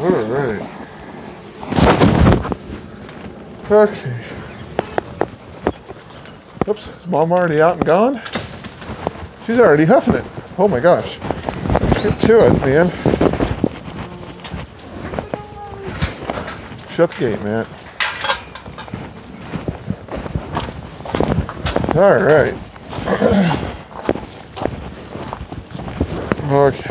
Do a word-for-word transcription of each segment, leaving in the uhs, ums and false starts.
Alright. Okay. Oops, is Mom already out and gone? She's already huffing it. Oh my gosh. Get to it, man. Shut the gate, Matt. Alright. Okay.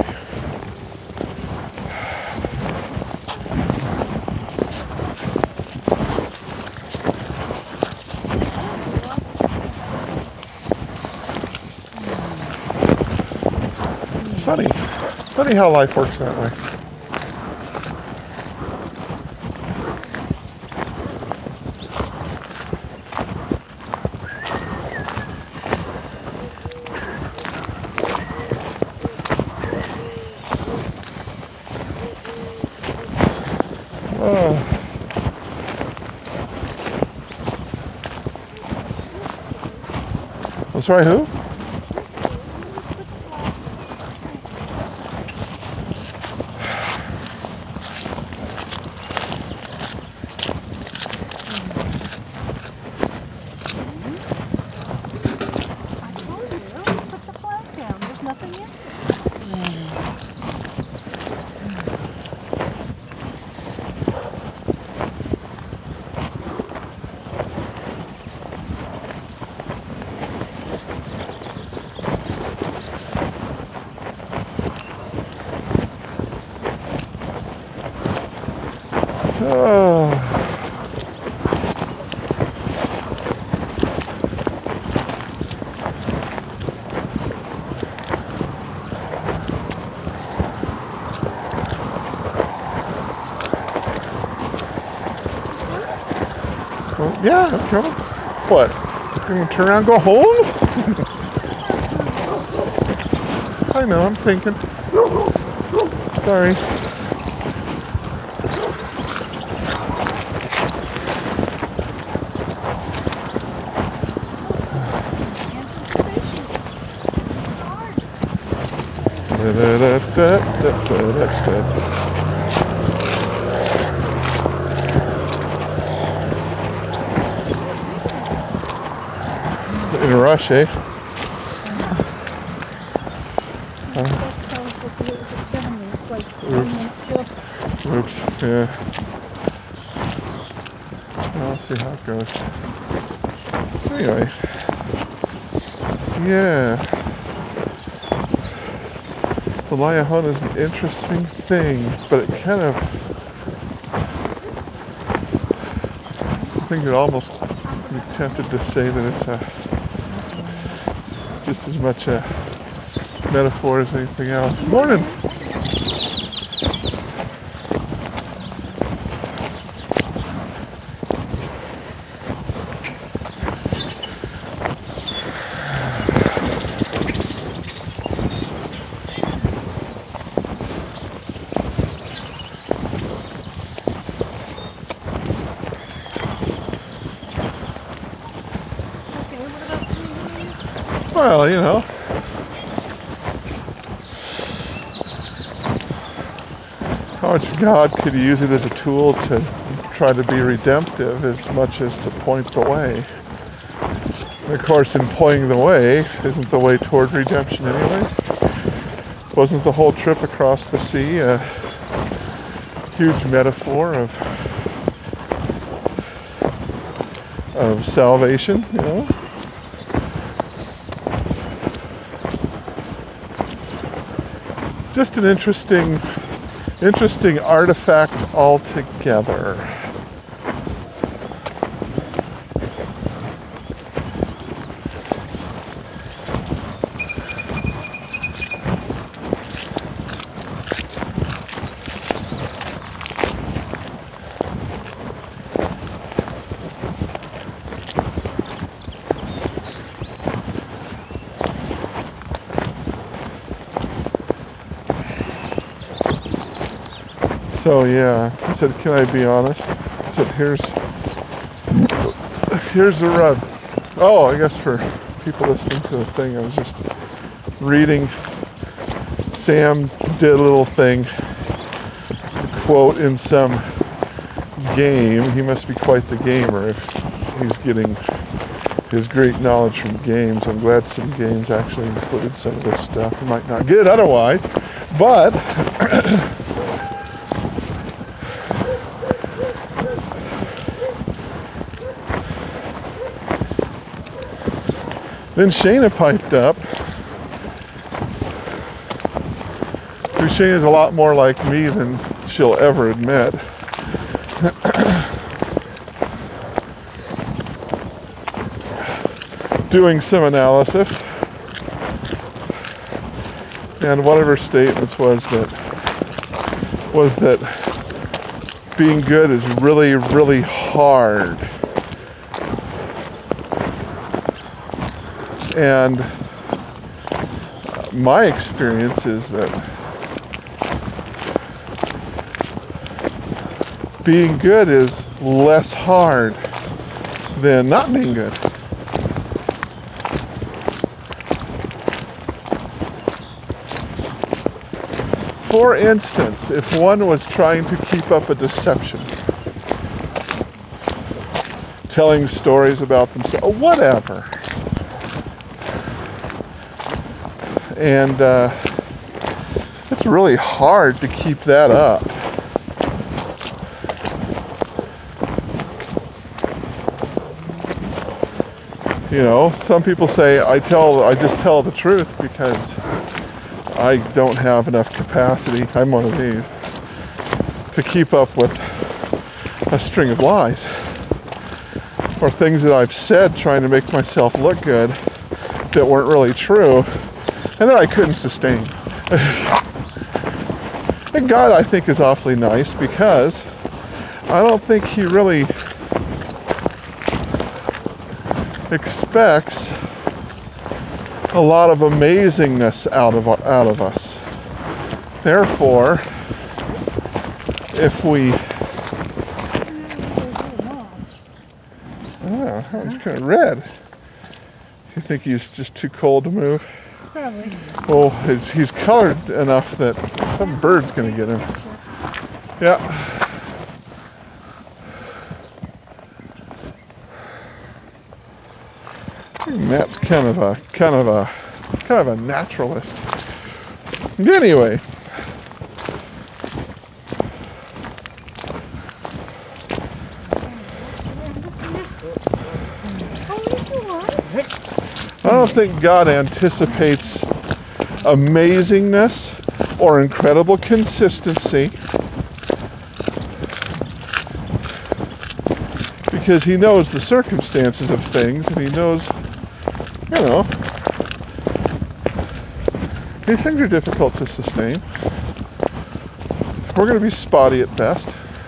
Funny. Funny how life works that way. Oh. I'm sorry, who? Oh. Well, yeah, I'm coming. What? You're going to turn around and go home? I know, I'm thinking. Sorry. Da, da, da, da, da, da, da. In a rush, eh? Uh, oops, yeah. I'll see how it goes. Anyway. Yeah. The Liahona is an interesting thing, but it kind of, I think it almost be tempted to say that it's a, just as much a metaphor as anything else. Morning! Well, you know, how much God could use it as a tool to try to be redemptive as much as to point the way. And of course, in pointing the way, isn't the way toward redemption anyway? Wasn't the whole trip across the sea a huge metaphor of of salvation, you know? Just an interesting, interesting artifact altogether. So yeah, I said, can I be honest? I said, here's, here's the rub. Oh, I guess for people listening to the thing, I was just reading. Sam did a little thing, a quote in some game. He must be quite the gamer if he's getting his great knowledge from games. I'm glad some games actually include some of this stuff. You might not get otherwise, but then Shayna piped up. Shayna's a lot more like me than she'll ever admit. Doing some analysis, and one of her statements was that was that being good is really, really hard. And my experience is that being good is less hard than not being good. For instance, if one was trying to keep up a deception, telling stories about themselves, whatever, and uh, it's really hard to keep that up. You know, some people say I tell, I just tell the truth because I don't have enough capacity. I'm one of these to keep up with a string of lies or things that I've said trying to make myself look good that weren't really true, and that I couldn't sustain. And God, I think, is awfully nice because I don't think He really expects a lot of amazingness out of out of us. Therefore, if we oh, that was kind of red. You think he's just too cold to move? Probably. Well, he's, he's colored enough that some bird's going to get him. Yeah. Matt's kind of a kind of a kind of a naturalist. Anyway, I don't think God anticipates amazingness or incredible consistency because He knows the circumstances of things, and He knows, you know, these things are difficult to sustain. We're going to be spotty at best.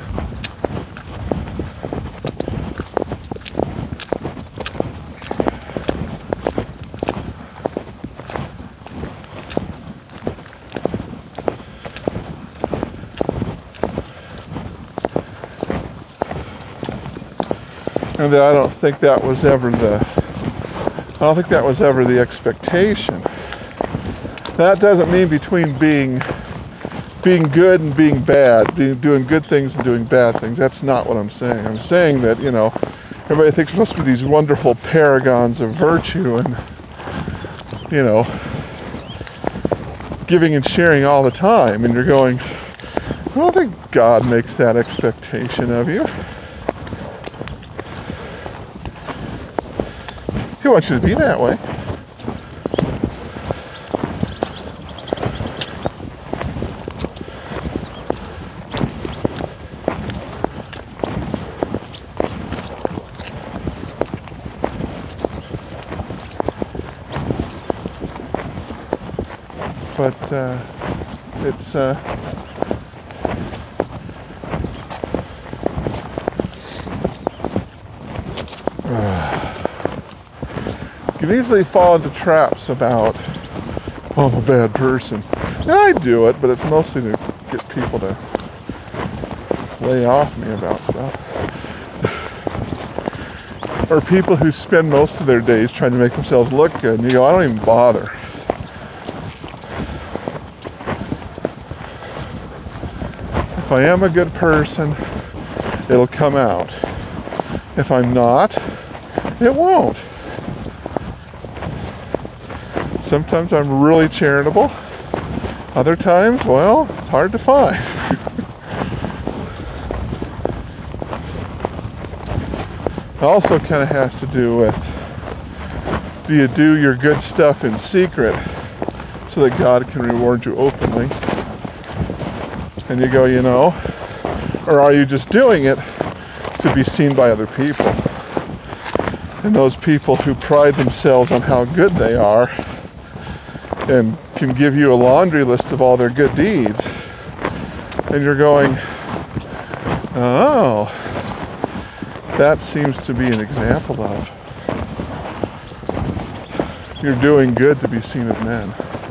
And I don't think that was ever the I don't think that was ever the expectation. That doesn't mean between being being good and being bad, being, doing good things and doing bad things. That's not what I'm saying. I'm saying that, you know, everybody thinks we're supposed to be these wonderful paragons of virtue and, you know, giving and sharing all the time. And you're going, I don't think God makes that expectation of you. He wants you to be that way. But uh, it's uh, you can easily fall into traps about, oh, I'm a bad person. And I do it, but it's mostly to get people to lay off me about stuff. Or people who spend most of their days trying to make themselves look good, and you go, I don't even bother. If I am a good person, it'll come out. If I'm not, it won't. Sometimes I'm really charitable. Other times, well, it's hard to find. It also kind of has to do with, do you do your good stuff in secret so that God can reward you openly? And you go, you know, or are you just doing it to be seen by other people? And those people who pride themselves on how good they are and can give you a laundry list of all their good deeds, and you're going, oh, that seems to be an example of you're doing good to be seen of men.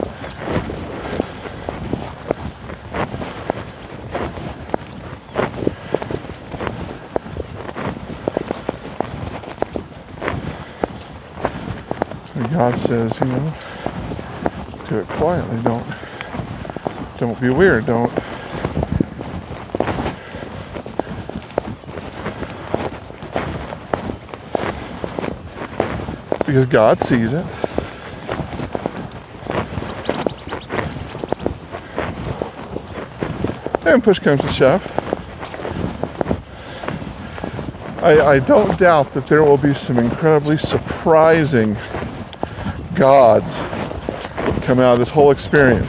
And God says, you know, do it quietly. Don't, don't be weird. Don't. Because God sees it. And push comes to shove. I, I don't doubt that there will be some incredibly surprising gods that come out of this whole experience.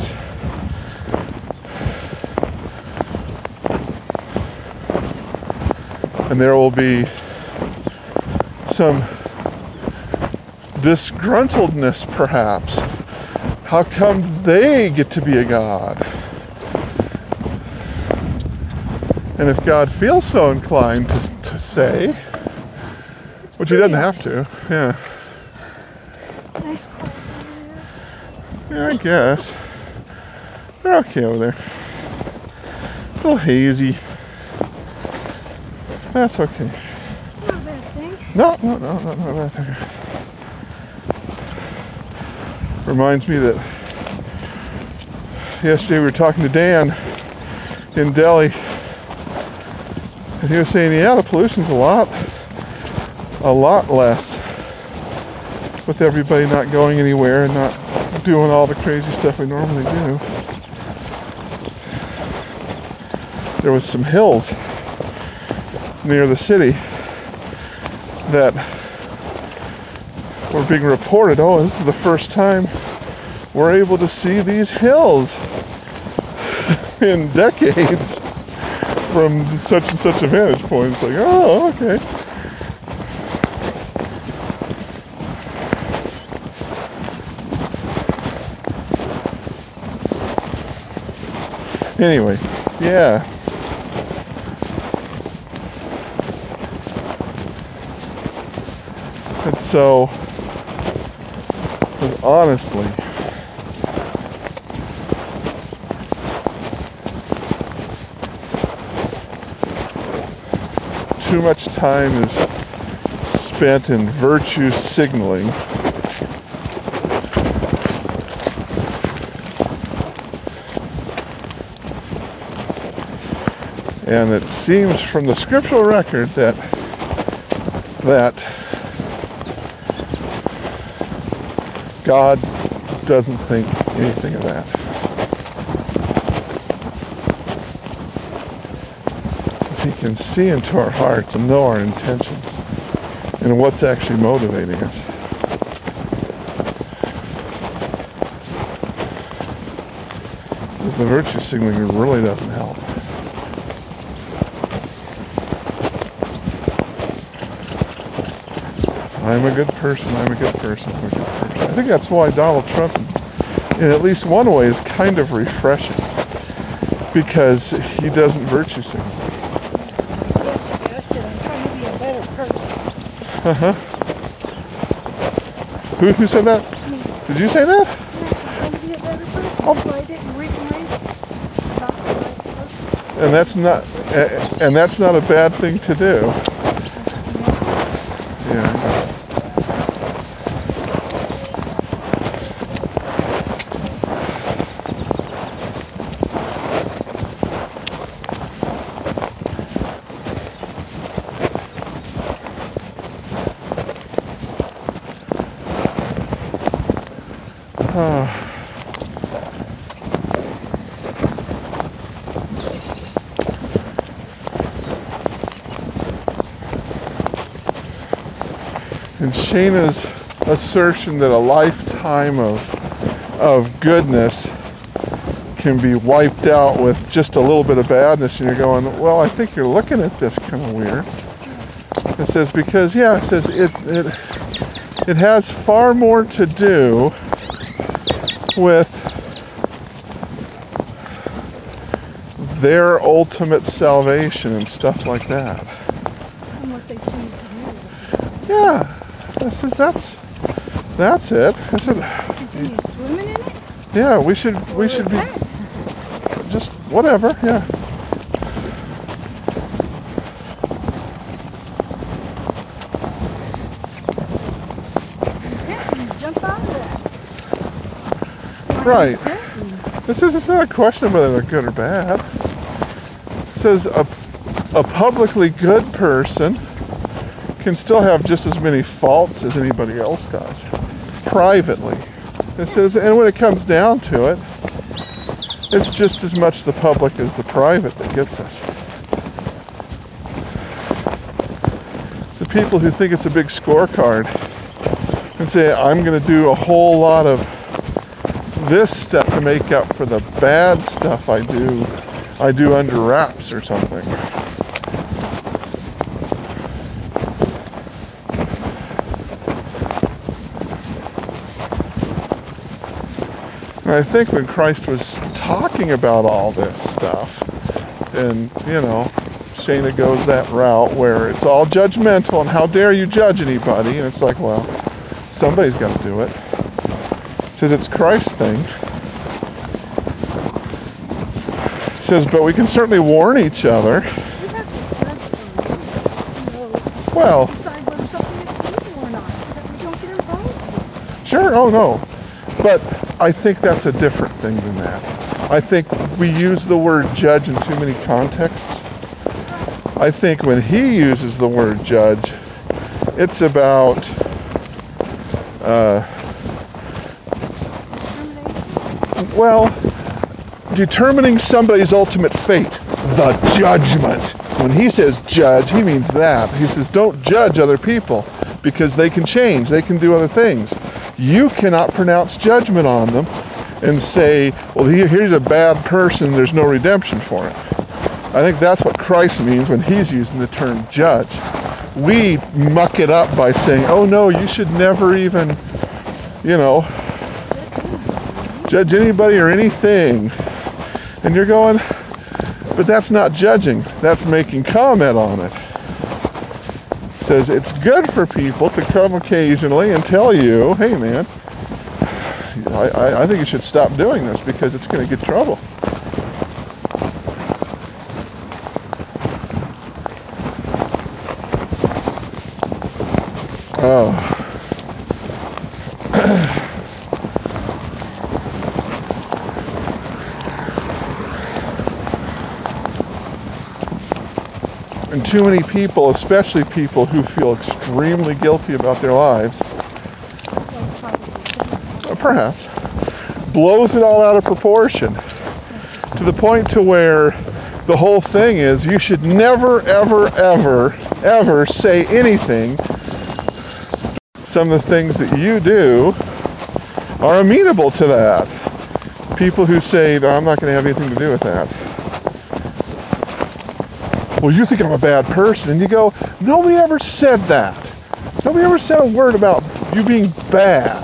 And there will be some disgruntledness, perhaps. How come they get to be a god? And if God feels so inclined to, to say, which he doesn't have to, yeah. Yeah, I guess. They're okay over there. A little hazy. That's okay. Not a bad thing. No, no, no, no, no, that's okay. Reminds me that yesterday we were talking to Dan in Delhi, and he was saying, yeah, the pollution's a lot, a lot less with everybody not going anywhere and not doing all the crazy stuff we normally do. There was some hills near the city that were being reported, oh, this is the first time we're able to see these hills in decades from such and such a vantage point. It's like, oh, okay. Anyway, yeah. And so, because honestly, too much time is spent in virtue signaling and it seems from the scriptural record that that God doesn't think anything of that. He can see into our hearts and know our intentions and what's actually motivating us. The virtue signaling really doesn't help. I'm a good person, I'm a good person, I'm a good person. I think that's why Donald Trump, in at least one way, is kind of refreshing. Because he doesn't virtue signal. Yes, I said I'm trying to be a better person. Uh-huh. Who, who said that? Me. Did you say that? Yeah, I'm trying to be a better person. Oh. So I didn't read my about the right person. And that's not, and that's not a bad thing to do. Yeah. Shayna's assertion that a lifetime of of goodness can be wiped out with just a little bit of badness, and you're going, well, I think you're looking at this kind of weird. It says because yeah, it says it it it has far more to do with their ultimate salvation and stuff like that. And what they choose to do. Yeah, I said that's that's it. I said, Can you swimming in it? yeah, we should we should be just whatever. Yeah. Jump out of that. Right. This is it's not a question of whether they're good or bad. It says a a publicly good person can still have just as many faults as anybody else does, privately. It says, and when it comes down to it, it's just as much the public as the private that gets us. The people who think it's a big scorecard and say, I'm going to do a whole lot of this stuff to make up for the bad stuff I do, I do under wraps or something. And I think when Christ was talking about all this stuff, and, you know, Shayna goes that route where it's all judgmental and how dare you judge anybody, and it's like, well, somebody's got to do it. It says it's Christ's thing. It says, but we can certainly warn each other. Well, sure, oh no. But I think that's a different thing than that. I think we use the word judge in too many contexts. I think when he uses the word judge, it's about uh, well, determining somebody's ultimate fate, the judgment. When he says judge, he means that. He says don't judge other people because they can change, they can do other things. You cannot pronounce judgment on them and say, well, here's a bad person, there's no redemption for it. I think that's what Christ means when he's using the term judge. We muck it up by saying, oh no, you should never even, you know, judge anybody or anything. And you're going, but that's not judging, that's making comment on it. It says it's good for people to come occasionally and tell you, hey man, I, I, I think you should stop doing this because it's going to get trouble. Oh. And too many people, especially people who feel extremely guilty about their lives, perhaps, blows it all out of proportion to the point to where the whole thing is you should never, ever, ever, ever say anything. Some of the things that you do are amenable to that. People who say, no, I'm not going to have anything to do with that. Well, you think I'm a bad person. And you go, nobody ever said that. Nobody ever said a word about you being bad.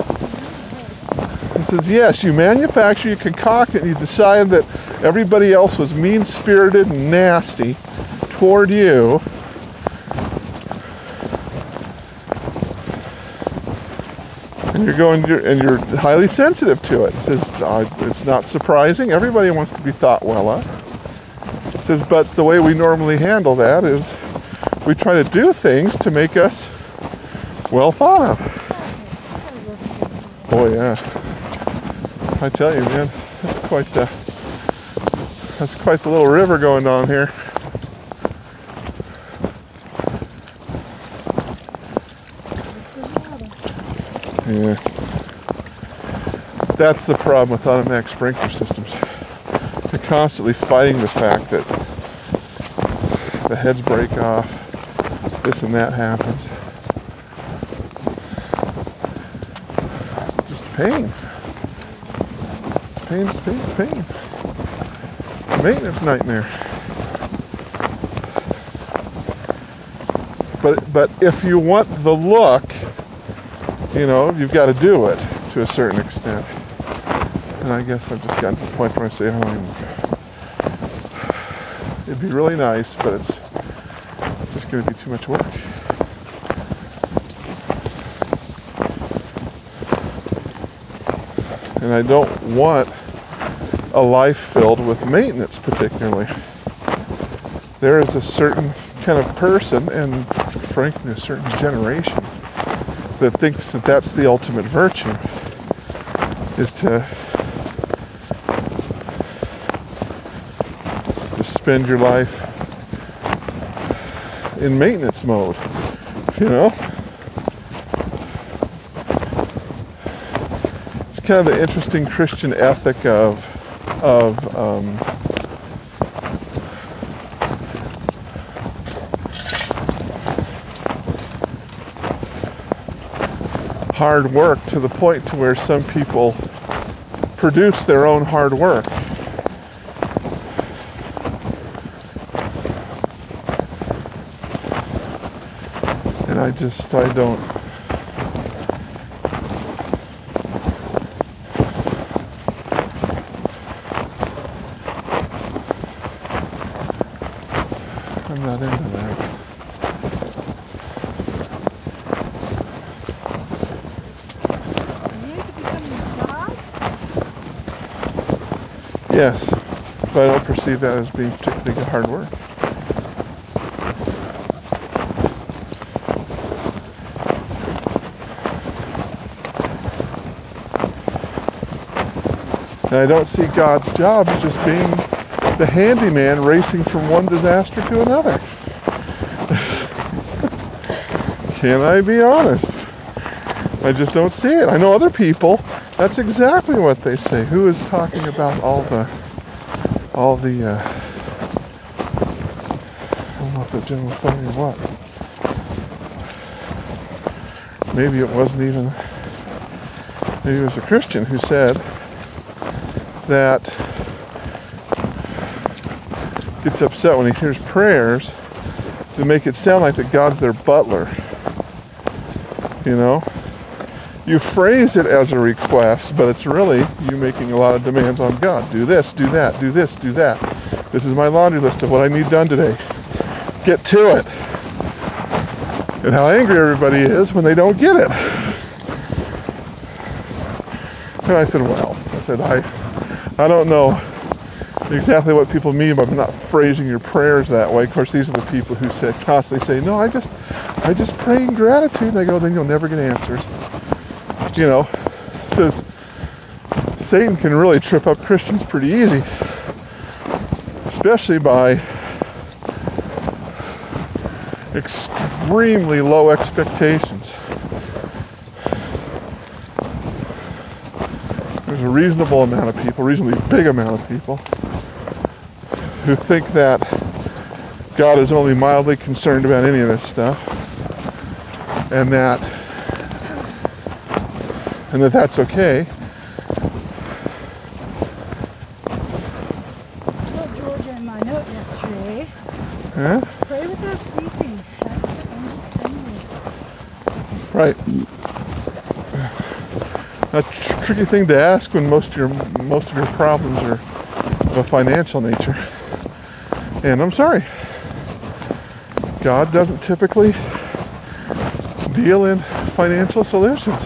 It says, yes, you manufacture, you concoct it, and you decide that everybody else was mean-spirited and nasty toward you. And you're going, and you're highly sensitive to it. It says, uh, it's not surprising. Everybody wants to be thought well of. It says, but the way we normally handle that is we try to do things to make us well thought of. Oh yeah, I tell you, man, that's quite the that's quite the little river going on here. Yeah, that's the problem with automatic sprinkler systems. They're constantly fighting the fact that the heads break off, this and that happens. pain. Pain, pain, pain. Maintenance nightmare. But but if you want the look, you know, you've got to do it to a certain extent. And I guess I've just gotten to the point where I say, oh, I'm, it'd be really nice, but it's, it's just going to be too much work. And I don't want a life filled with maintenance particularly. There is a certain kind of person, and frankly a certain generation, that thinks that that's the ultimate virtue, is to, to spend your life in maintenance mode, you know? Kind of the interesting Christian ethic of of um, hard work, to the point to where some people produce their own hard work. And I just I don't I'm not into that. Are you into becoming God? Yes, but I don't perceive that as being particularly good hard work. And I don't see God's job as just being the handyman racing from one disaster to another. Can I be honest? I just don't see it. I know other people, that's exactly what they say. Who is talking about all the, all the, uh, I don't know if the general authority or what. Maybe it wasn't even, maybe it was a Christian who said that gets upset when he hears prayers to make it sound like that God's their butler. You know? You phrase it as a request, but it's really you making a lot of demands on God. Do this, do that, do this, do that. This is my laundry list of what I need done today. Get to it. And how angry everybody is when they don't get it. And I said, well, I said, I, I don't know exactly what people mean by not phrasing your prayers that way. Of course, these are the people who say, constantly say, no, I just I just pray in gratitude. And I go, then you'll never get answers. You know, because Satan can really trip up Christians pretty easy, especially by extremely low expectations. There's a reasonable amount of people, reasonably big amount of people, who think that God is only mildly concerned about any of this stuff, and that and that that's okay. I told Georgia in my note yesterday, Huh? pray without ceasing. That's the only thing. Right. A tr- tricky thing to ask when most of your most of your problems are of a financial nature. And I'm sorry, God doesn't typically deal in financial solutions.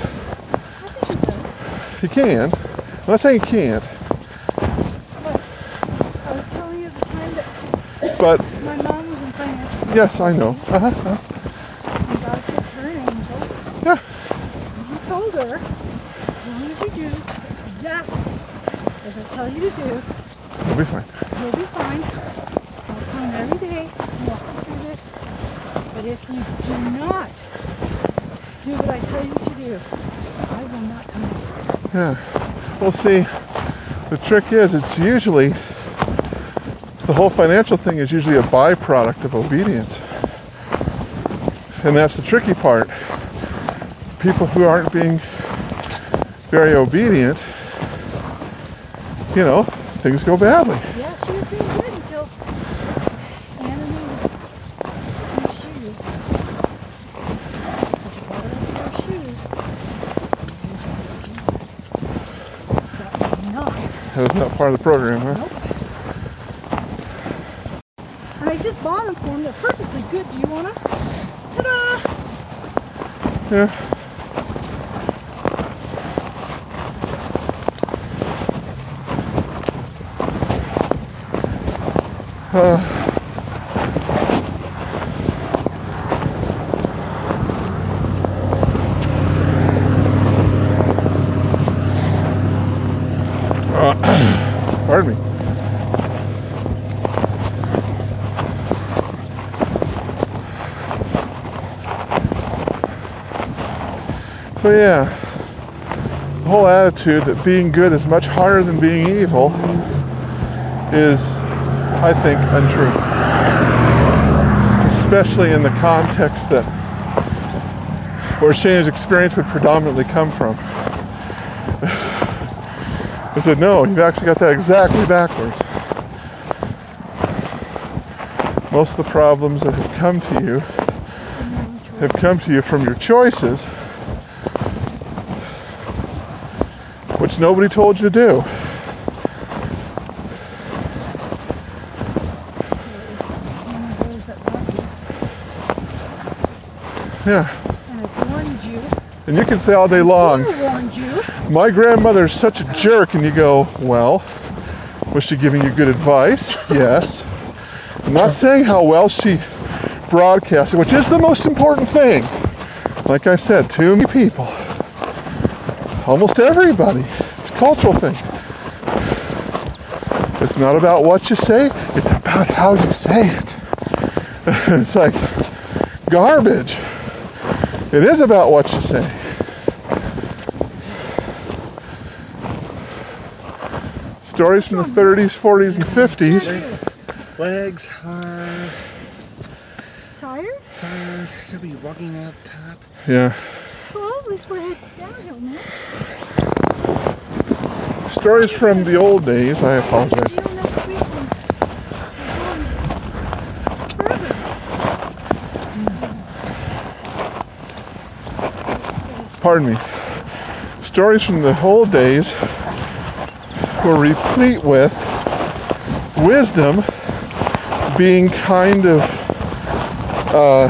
He can. I'm not saying he can't. Look, I was telling you at the time that But my mom was in financial. yes, I know. Uh-huh. uh-huh. And God sent her an angel. Yeah. And he told her, as long as you do exactly as I tell you to do, You'll be fine. you'll be fine. I'll come every day and walk you through this. But if you do not do what I tell you to do, I will not come back. Yeah. Well, see, the trick is, it's usually, the whole financial thing is usually a byproduct of obedience. And that's the tricky part. People who aren't being very obedient, you know, things go badly. Yeah, she was doing good until Anna knew her shoes. She bought her her shoes. That was not. That was not part of the program, huh? Nope. And I just bought them for them. They're perfectly good. Do you want to? Ta-da! Yeah. Uh, uh, pardon me. So yeah, the whole attitude that being good is much harder than being evil is, I think, untrue. Especially in the context that where Shana's experience would predominantly come from. I said, no, you've actually got that exactly backwards. Most of the problems that have come to you have come to you from your choices, which nobody told you to do. Yeah. And I warned you. And you can say all day long, I warned you. my grandmother's such a jerk, and you go, well, was she giving you good advice? Yes. I'm not saying how well she broadcasted, which is the most important thing. Like I said, too many people, almost everybody, it's a cultural thing. It's not about what you say, it's about how you say it. It's like garbage. It is about what you say. Stories from the thirties, forties, and fifties. Legs hard. Tired? Tired. You'll be walking up top. Yeah. Well, at least we're headed downhill now. Stories from the old days. I apologize. You and that sweet one are going further. Pardon me. Stories from the old days were replete with wisdom being kind of uh,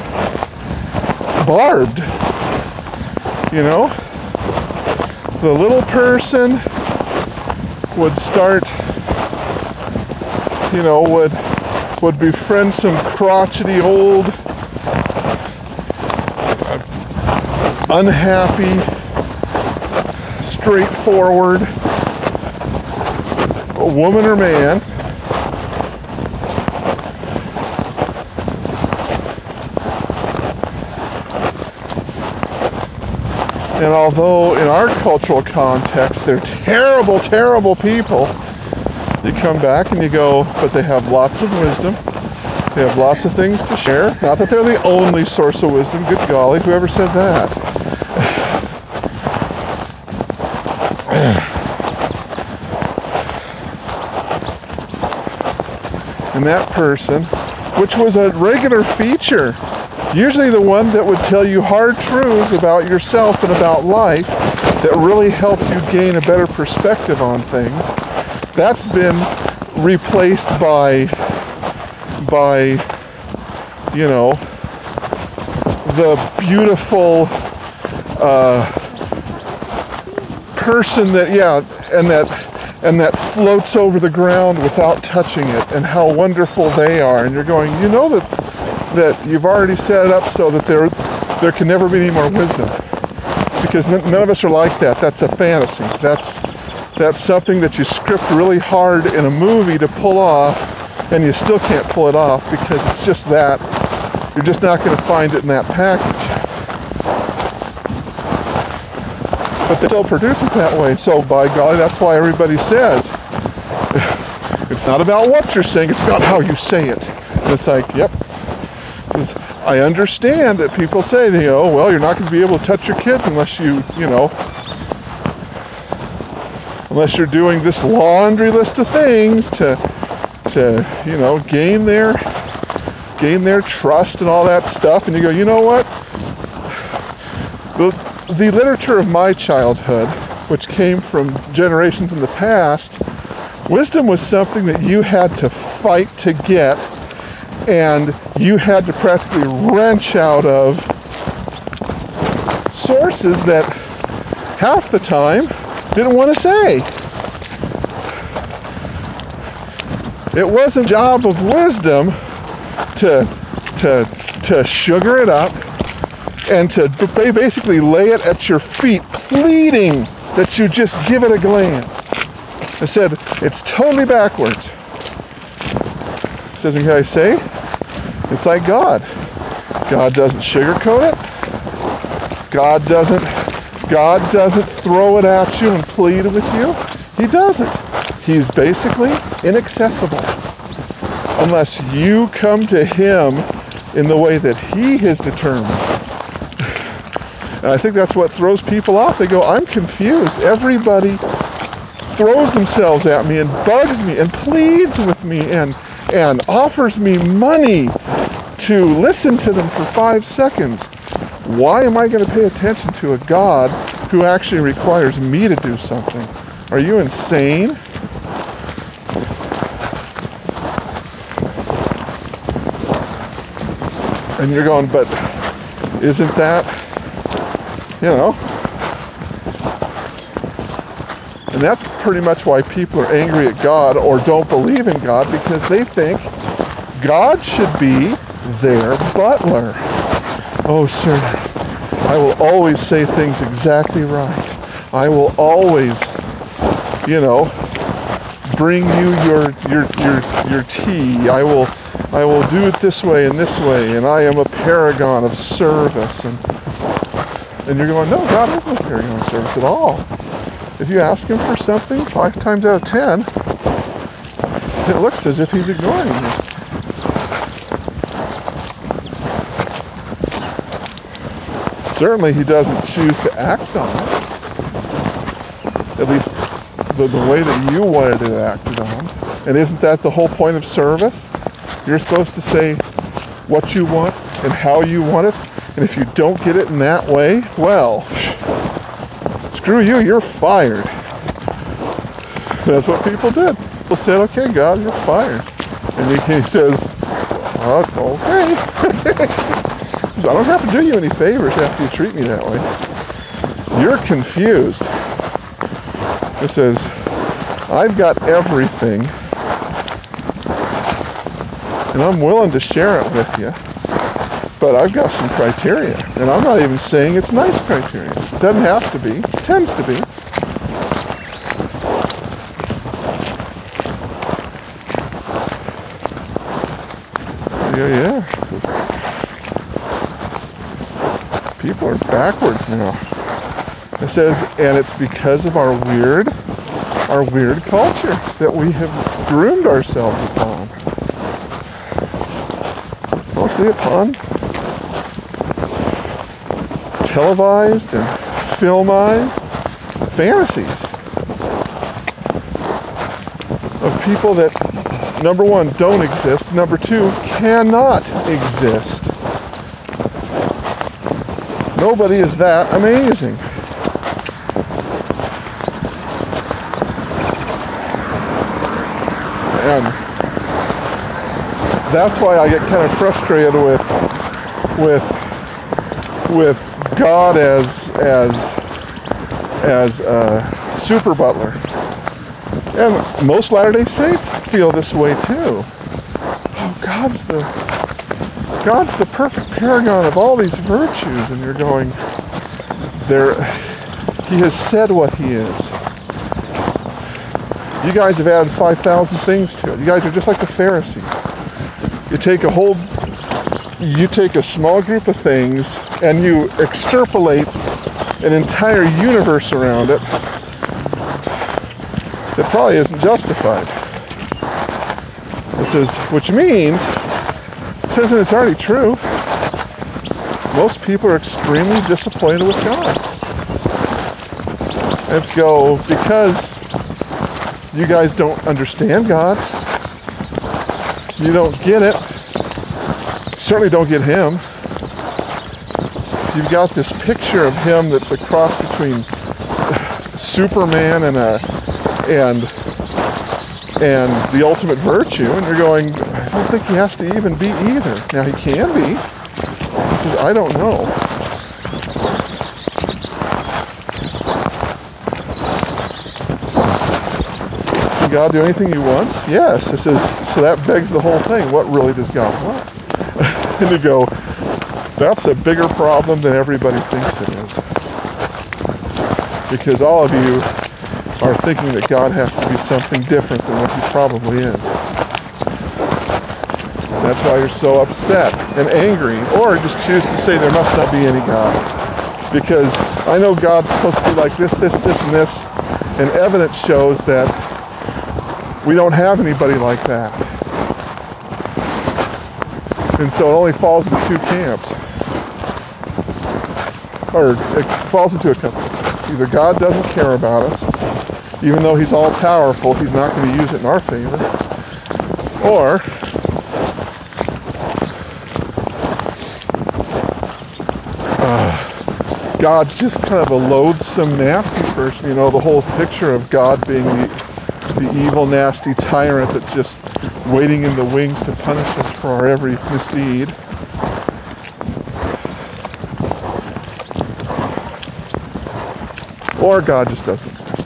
barbed. You know? The little person would start, you know, would would befriend some crotchety old uh, unhappy, straightforward woman or man, and although in our cultural context they're terrible, terrible people, you come back and you go, but they have lots of wisdom, they have lots of things to share. Not that they're the only source of wisdom, good golly, whoever said that? And that person, which was a regular feature, usually the one that would tell you hard truths about yourself and about life that really helped you gain a better perspective on things, that's been replaced by, by, you know, the beautiful uh, person that, yeah, and that and that floats over the ground without touching it, and how wonderful they are. And you're going, you know that that you've already set it up so that there there can never be any more wisdom, because n- none of us are like that. That's a fantasy. That's that's something that you script really hard in a movie to pull off, and you still can't pull it off because it's just that. You're just not going to find it in that package. But they still produce it that way. So by golly, that's why everybody says it's not about what you're saying, it's about how you say it. And it's like, yep. I understand that people say, you know, well, you're not going to be able to touch your kids unless you, you know, unless you're doing this laundry list of things to, to you know, gain their, gain their trust and all that stuff. And you go, you know what? The, the literature of my childhood, which came from generations in the past, wisdom was something that you had to fight to get, and you had to practically wrench out of sources that half the time didn't want to say. It wasn't the job of wisdom to to to sugar it up and to basically lay it at your feet, pleading that you just give it a glance. I said, it's totally backwards. Doesn't guys say? It's like God. God doesn't sugarcoat it. God doesn't God doesn't throw it at you and plead with you. He doesn't. He's basically inaccessible. Unless you come to Him in the way that He has determined. And I think that's what throws people off. They go, I'm confused. Everybody throws themselves at me and bugs me and pleads with me and and offers me money to listen to them for five seconds. Why am I going to pay attention to a God who actually requires me to do something? Are you insane? And you're going, but isn't that, you know? And that's pretty much why people are angry at God or don't believe in God, because they think God should be their butler. Oh, sir, I will always say things exactly right. I will always, you know, bring you your your your your tea. I will I will do it this way and this way, and I am a paragon of service. And and you're going, no, God isn't a paragon of service at all. If you ask Him for something, five times out of ten, it looks as if He's ignoring you. Certainly He doesn't choose to act on it. At least the, the way that you wanted it acted on. And isn't that the whole point of service? You're supposed to say what you want and how you want it. And if you don't get it in that way, well, screw you, you're fired. That's what people did. People said, okay, God, you're fired. And he, he says, oh, okay. I don't have to do you any favors after you treat me that way. You're confused. It says, I've got everything, and I'm willing to share it with you, but I've got some criteria, and I'm not even saying it's nice criteria. It doesn't have to be. It tends to be. Yeah, yeah. People are backwards now. It says, and it's because of our weird, our weird culture that we have groomed ourselves upon. Mostly upon televised and filmized fantasies of people that, number one, don't exist, number two, cannot exist. Nobody is that amazing. And that's why I get kind of frustrated with with with God as as as a super butler. And most Latter-day Saints feel this way too. Oh, God's the God's the perfect paragon of all these virtues, and you're going, there, He has said what He is. You guys have added five thousand things to it. You guys are just like the Pharisees. You take a whole, you take a small group of things, and you extrapolate an entire universe around it that probably isn't justified. It says, which means, it says that it's already true. Most people are extremely disappointed with God. And go, because You guys don't understand God. You don't get it. Certainly don't get Him. You've got this picture of Him that's a cross between Superman and a and and the ultimate virtue, and you're going, I don't think He has to even be either. Now He can be. I don't know. Can God do anything He wants? Yes. This is so that begs the whole thing. What really does God want? And you go, that's a bigger problem than everybody thinks it is. Because all of you are thinking that God has to be something different than what He probably is. That's why you're so upset and angry, or just choose to say there must not be any God. Because I know God's supposed to be like this, this, this, and this, and evidence shows that we don't have anybody like that. And so it only falls into two camps. Or it falls into a couple. Either God doesn't care about us, even though He's all-powerful, He's not going to use it in our favor. Or uh, God's just kind of a loathsome, nasty person. You know, the whole picture of God being the, the evil, nasty tyrant that's just waiting in the wings to punish us for our every misdeed. Or God just doesn't exist.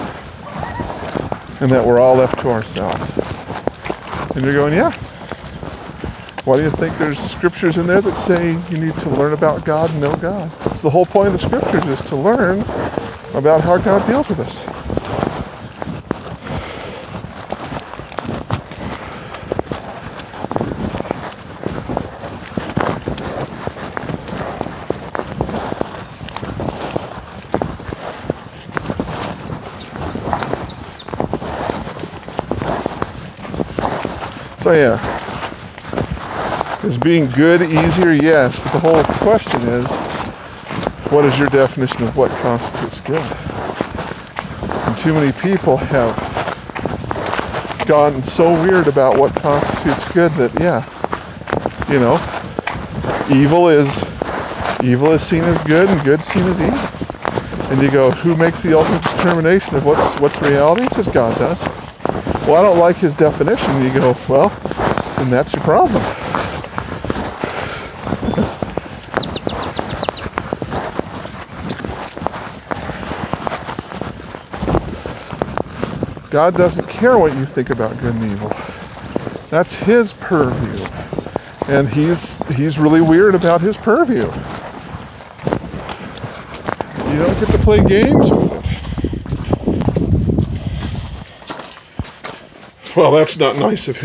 And that we're all left to ourselves. And you're going, yeah. Why do you think there's scriptures in there that say you need to learn about God and know God? So the whole point of the scriptures is to learn about how God deals with us. So yeah, is being good easier? Yes, but the whole question is, what is your definition of what constitutes good? And too many people have gotten so weird about what constitutes good that, yeah, you know, evil is evil is seen as good and good seen as evil. And you go, who makes the ultimate determination of what's what's reality? It says God does. Well, I don't like His definition. You go, well, then that's your problem. God doesn't care what you think about good and evil. That's His purview. And He's He's really weird about His purview. You don't get to play games with it. Well, that's not nice of Him.